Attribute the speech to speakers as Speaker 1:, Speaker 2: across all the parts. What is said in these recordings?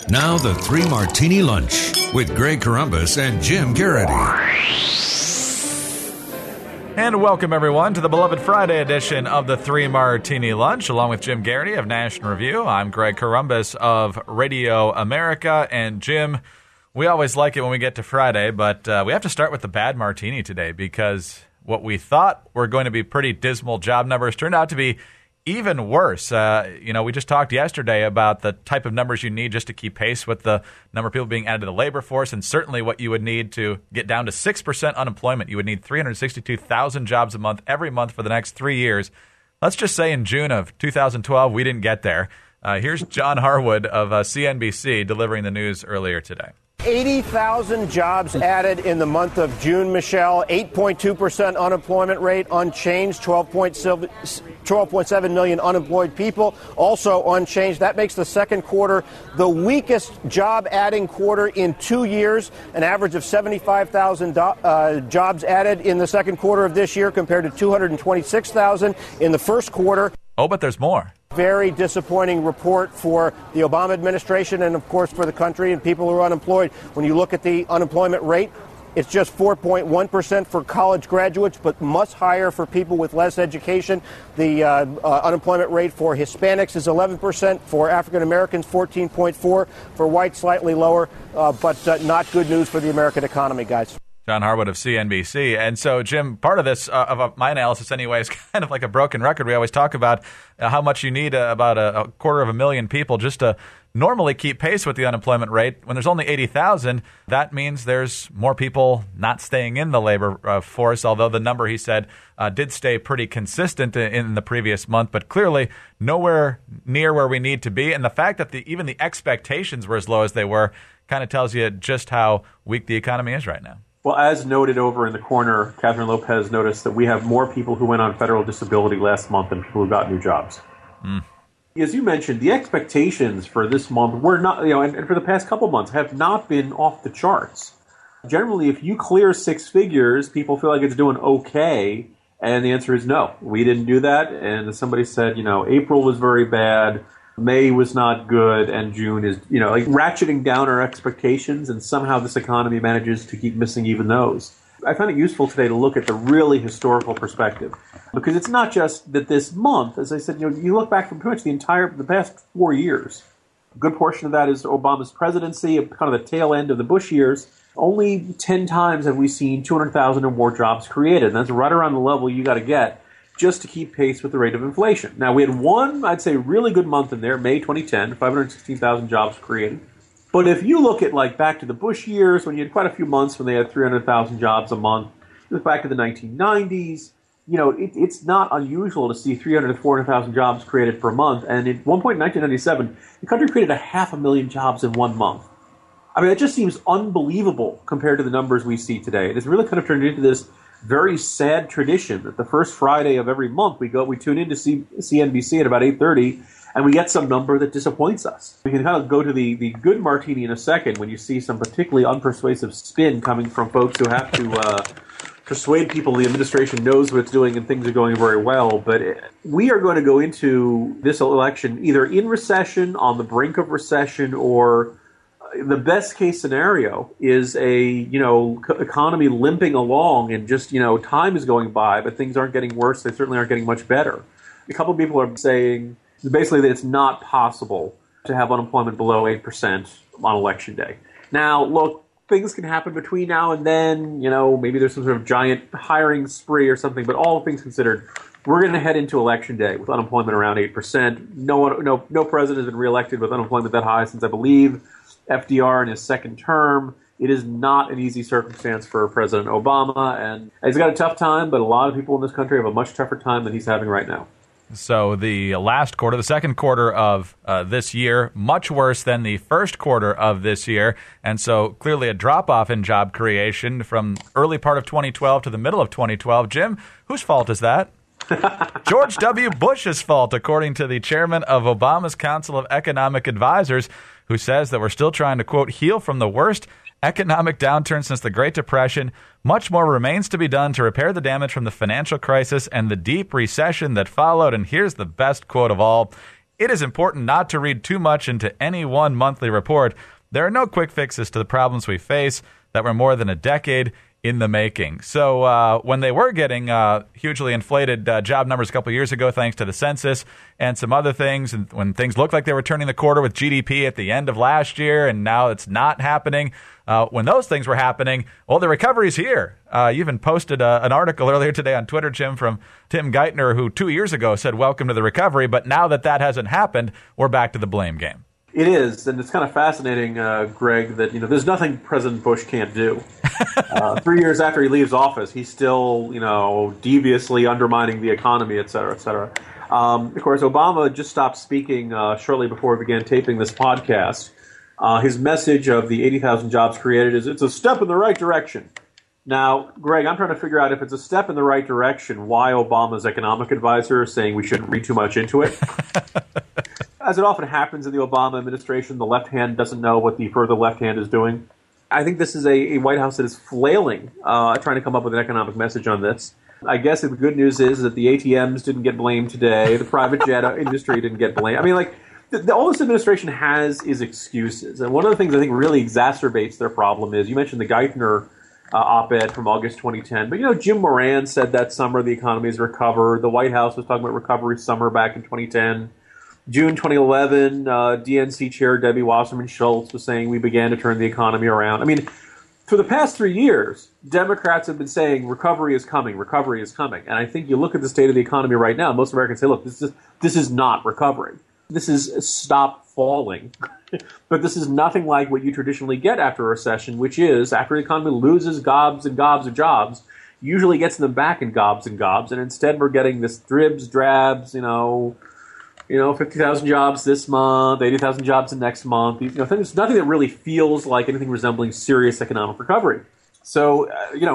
Speaker 1: Now the Three Martini Lunch with Greg Corombos and Jim Garrity.
Speaker 2: And welcome, everyone, to the beloved Friday edition of the Three Martini Lunch, along with Jim Garrity of National Review. I'm Greg Corombos of Radio America. And, Jim, we always like it when we get to Friday, but we have to start with the bad martini today because what we thought were going to be pretty dismal job numbers turned out to be even worse. We just talked yesterday about the type of numbers you need just to keep pace with the number of people being added to the labor force, and certainly what you would need to get down to 6% unemployment. You would need 362,000 jobs a month every month for the next 3 years. Let's just say in June of 2012, we didn't get there. Here's John Harwood of CNBC delivering the news earlier today.
Speaker 3: 80,000 jobs added in the month of June, Michelle. 8.2% unemployment rate, unchanged. 12.7 million unemployed people, also unchanged. That makes the second quarter the weakest job-adding quarter in 2 years. An average of 75,000 jobs added in the second quarter of this year compared to 226,000 in the first quarter.
Speaker 2: Oh, but there's more.
Speaker 3: Very disappointing report for the Obama administration and, of course, for the country and people who are unemployed. When you look at the unemployment rate, it's just 4.1% for college graduates, but much higher for people with less education. The unemployment rate for Hispanics is 11%, for African Americans 14.4%, for whites slightly lower, but not good news for the American economy, guys.
Speaker 2: John Harwood of CNBC. And so, Jim, part of this, of my analysis anyway, is kind of like a broken record. We always talk about how much you need about a 250,000 people just to normally keep pace with the unemployment rate. When there's only 80,000, that means there's more people not staying in the labor force, although the number, he said, did stay pretty consistent in the previous month, but clearly nowhere near where we need to be. And the fact that even the expectations were as low as they were kind of tells you just how weak the economy is right now.
Speaker 4: Well, as noted over in the corner, Catherine Lopez noticed that we have more people who went on federal disability last month than people who got new jobs. As you mentioned, the expectations for this month were not, and for the past couple months have not been off the charts. Generally, if you clear six figures, people feel like it's doing okay, and the answer is no. We didn't do that, and as somebody said, April was very bad, May was not good, and June is, like ratcheting down our expectations, and somehow this economy manages to keep missing even those. I find it useful today to look at the really historical perspective, because it's not just that this month, as I said, you look back from pretty much the past 4 years. A good portion of that is Obama's presidency, kind of the tail end of the Bush years. Only 10 times have we seen 200,000 or more jobs created, and that's right around the level you got to get just to keep pace with the rate of inflation. Now, we had one, I'd say, really good month in there, May 2010, 516,000 jobs created. But if you look at, back to the Bush years, when you had quite a few months when they had 300,000 jobs a month, you look back to the 1990s, it's not unusual to see 300,000 to 400,000 jobs created per month. And at one point in 1997, the country created 500,000 jobs in 1 month. I mean, it just seems unbelievable compared to the numbers we see today. It has really kind of turned into this very sad tradition that the first Friday of every month we tune in to CNBC at about 8:30, and we get some number that disappoints us. We can kind of go to the good martini in a second when you see some particularly unpersuasive spin coming from folks who have to persuade people the administration knows what it's doing and things are going very well. But we are going to go into this election either in recession, on the brink of recession, or the best case scenario is economy limping along and just, time is going by, but things aren't getting worse. They certainly aren't getting much better. A couple of people are saying basically that it's not possible to have unemployment below 8% on election day. Now, look, things can happen between now and then. Maybe there's some sort of giant hiring spree or something, but all things considered, we're going to head into election day with unemployment around 8%. No president has been reelected with unemployment that high since, I believe, FDR in his second term. It is not an easy circumstance for President Obama, and he's got a tough time, but a lot of people in this country have a much tougher time than he's having right now.
Speaker 2: So the last quarter, the second quarter of this year, much worse than the first quarter of this year, and so clearly a drop-off in job creation from early part of 2012 to the middle of 2012. Jim, whose fault is that? George W. Bush's fault, according to the chairman of Obama's Council of Economic Advisors, who says that we're still trying to, quote, heal from the worst economic downturn since the Great Depression. Much more remains to be done to repair the damage from the financial crisis and the deep recession that followed. And here's the best quote of all. it is important not to read too much into any one monthly report. There are no quick fixes to the problems we face that were more than a decade in the making. So when they were getting hugely inflated job numbers a couple years ago, thanks to the census and some other things, and when things looked like they were turning the quarter with GDP at the end of last year, and now it's not happening, when those things were happening, well, the recovery's here. You even posted an article earlier today on Twitter, Jim, from Tim Geithner, who 2 years ago said, welcome to the recovery, but now that hasn't happened, we're back to the blame game.
Speaker 4: It is, and it's kind of fascinating, Greg, that there's nothing President Bush can't do. 3 years after he leaves office, he's still, deviously undermining the economy, et cetera, et cetera. Of course, Obama just stopped speaking shortly before we began taping this podcast. His message of the 80,000 jobs created is, it's a step in the right direction. Now, Greg, I'm trying to figure out if it's a step in the right direction, why Obama's economic advisor is saying we shouldn't read too much into it. As it often happens in the Obama administration, the left hand doesn't know what the further left hand is doing. I think this is a White House that is flailing, trying to come up with an economic message on this. I guess the good news is that the ATMs didn't get blamed today. The private jet industry didn't get blamed. I mean, all this administration has is excuses. And one of the things I think really exacerbates their problem is, you mentioned the Geithner op-ed from August 2010. But, Jim Moran said that summer the economy has recovered. The White House was talking about recovery summer back in 2010. June 2011, DNC Chair Debbie Wasserman Schultz was saying we began to turn the economy around. I mean, for the past 3 years, Democrats have been saying recovery is coming, recovery is coming. And I think you look at the state of the economy right now, most Americans say, look, this is not recovery. This is stop falling. But this is nothing like what you traditionally get after a recession, which is after the economy loses gobs and gobs of jobs, usually gets them back in gobs and gobs. And instead we're getting this dribs, drabs, 50,000 jobs this month, 80,000 jobs the next month. There's nothing that really feels like anything resembling serious economic recovery. So,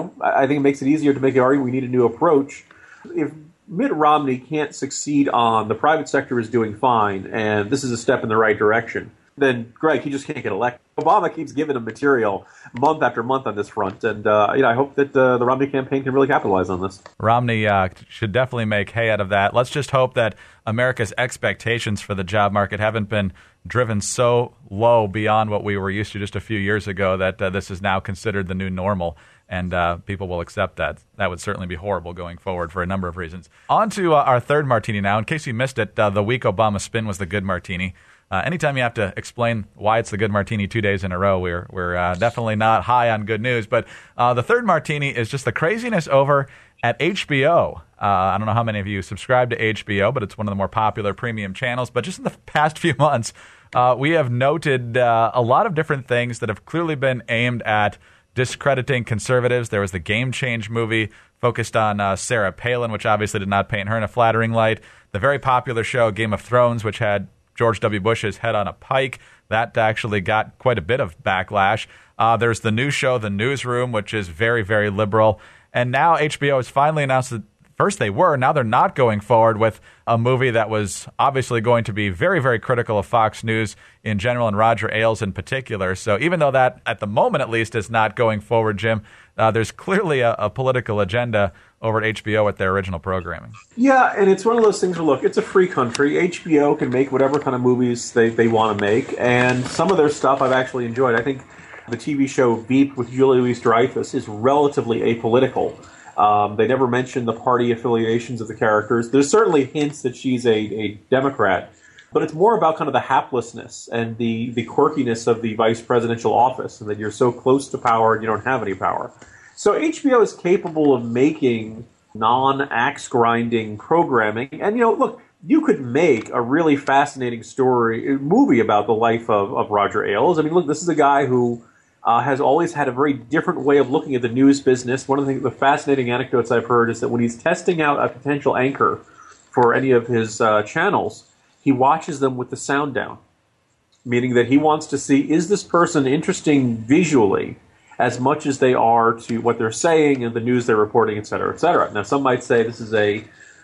Speaker 4: I think it makes it easier to make the argument we need a new approach. If Mitt Romney can't succeed on the private sector is doing fine, and this is a step in the right direction, then, Greg, he just can't get elected. Obama keeps giving him material month after month on this front, and I hope that the Romney campaign can really capitalize on this.
Speaker 2: Romney should definitely make hay out of that. Let's just hope that America's expectations for the job market haven't been driven so low beyond what we were used to just a few years ago that this is now considered the new normal, and people will accept that. That would certainly be horrible going forward for a number of reasons. On to our third martini now. In case you missed it, the weak Obama spin was the good martini. Anytime you have to explain why it's the good martini 2 days in a row, we're definitely not high on good news. But the third martini is just the craziness over at HBO. I don't know how many of you subscribe to HBO, but it's one of the more popular premium channels. But just in the past few months, we have noted a lot of different things that have clearly been aimed at discrediting conservatives. There was the Game Change movie focused on Sarah Palin, which obviously did not paint her in a flattering light. The very popular show Game of Thrones, which had George W. Bush's head on a pike. That actually got quite a bit of backlash. There's the new show, The Newsroom, which is very, very liberal. And now HBO has finally announced that first they were, now they're not going forward with a movie that was obviously going to be very, very critical of Fox News in general and Roger Ailes in particular. So even though that, at the moment at least, is not going forward, Jim, there's clearly a political agenda over at HBO with their original programming. Yeah,
Speaker 4: and it's one of those things where, look, it's a free country. HBO can make whatever kind of movies they want to make, and some of their stuff I've actually enjoyed. I think the TV show Veep with Julia Louis-Dreyfus is relatively apolitical. They never mention the party affiliations of the characters. There's certainly hints that she's a Democrat, but it's more about kind of the haplessness and the quirkiness of the vice presidential office, and that you're so close to power and you don't have any power. So HBO is capable of making non-axe grinding programming, and look, you could make a really fascinating movie about the life of Roger Ailes. I mean, look, this is a guy who has always had a very different way of looking at the news business. One of the fascinating anecdotes I've heard is that when he's testing out a potential anchor for any of his channels, he watches them with the sound down, meaning that he wants to see, is this person interesting visually as much as they are to what they're saying and the news they're reporting, et cetera, et cetera. Now, some might say this is a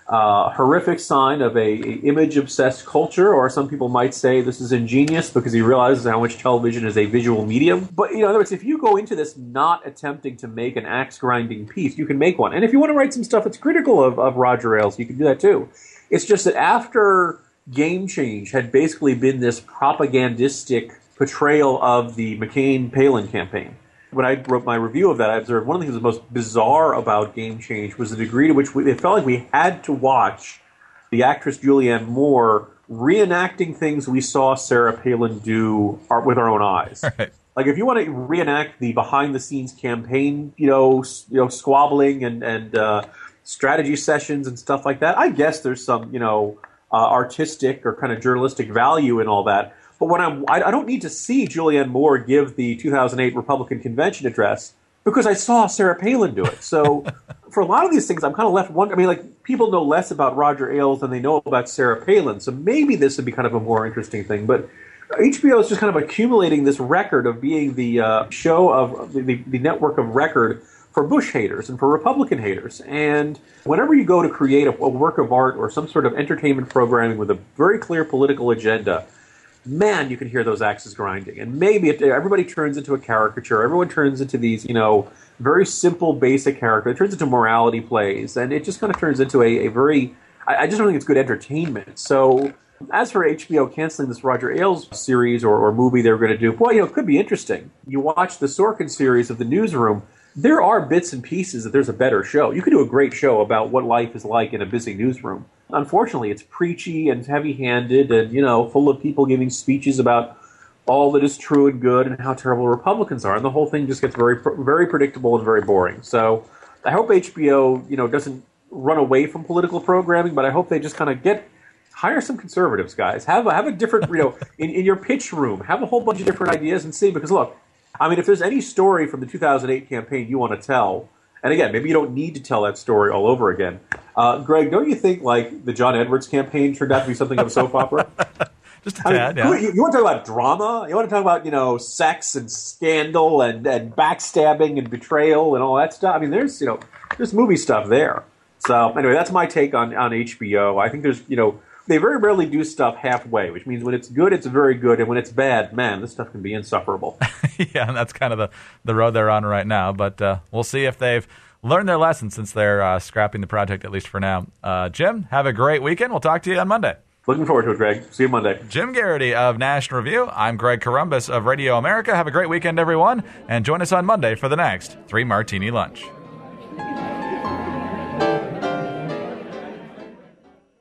Speaker 4: horrific sign of a image-obsessed culture, or some people might say this is ingenious because he realizes how much television is a visual medium. But, in other words, if you go into this not attempting to make an axe-grinding piece, you can make one. And if you want to write some stuff that's critical of Roger Ailes, you can do that too. It's just that after Game Change had basically been this propagandistic portrayal of the McCain-Palin campaign. When I wrote my review of that, I observed one of the things that was most bizarre about Game Change was the degree to which it felt like we had to watch the actress Julianne Moore reenacting things we saw Sarah Palin do with our own eyes.
Speaker 2: Right.
Speaker 4: Like, if you want to reenact the behind-the-scenes campaign, squabbling and strategy sessions and stuff like that, I guess there's some, artistic or kind of journalistic value in all that. But when I don't need to see Julianne Moore give the 2008 Republican convention address because I saw Sarah Palin do it. So for a lot of these things, I'm kind of left wondering. I mean, like, people know less about Roger Ailes than they know about Sarah Palin. So maybe this would be kind of a more interesting thing. But HBO is just kind of accumulating this record of being the show of the network of record for Bush haters and for Republican haters. And whenever you go to create a work of art or some sort of entertainment programming with a very clear political agenda, man, you can hear those axes grinding. And maybe everybody turns into a caricature. Everyone turns into these, very simple, basic character. It turns into morality plays. And it just kind of turns into a very... I just don't think it's good entertainment. So as for HBO canceling this Roger Ailes series or movie they were going to do, well, it could be interesting. You watch the Sorkin series of The Newsroom, there are bits and pieces that there's a better show. You could do a great show about what life is like in a busy newsroom. Unfortunately, it's preachy and heavy-handed and, full of people giving speeches about all that is true and good and how terrible Republicans are. And the whole thing just gets very, very predictable and very boring. So I hope HBO, doesn't run away from political programming, but I hope they just kind of hire some conservatives, guys. Have a different, in your pitch room, have a whole bunch of different ideas and see. Because, look, I mean, if there's any story from the 2008 campaign you want to tell, and again, maybe you don't need to tell that story all over again. Greg, don't you think, like, the John Edwards campaign turned out to be something of a soap opera?
Speaker 2: Just a tad, yeah.
Speaker 4: You want to talk about drama? You want to talk about, sex and scandal and backstabbing and betrayal and all that stuff? I mean, there's movie stuff there. So, anyway, that's my take on HBO. I think there's, they very rarely do stuff halfway, which means when it's good, it's very good, and when it's bad, man, this stuff can be insufferable.
Speaker 2: Yeah, and that's kind of the road they're on right now. But we'll see if they've learned their lesson since they're scrapping the project, at least for now. Jim, have a great weekend. We'll talk to you on Monday.
Speaker 4: Looking forward to it, Greg. See you Monday.
Speaker 2: Jim Garrity of National Review. I'm Greg Corombos of Radio America. Have a great weekend, everyone, and join us on Monday for the next 3 Martini Lunch.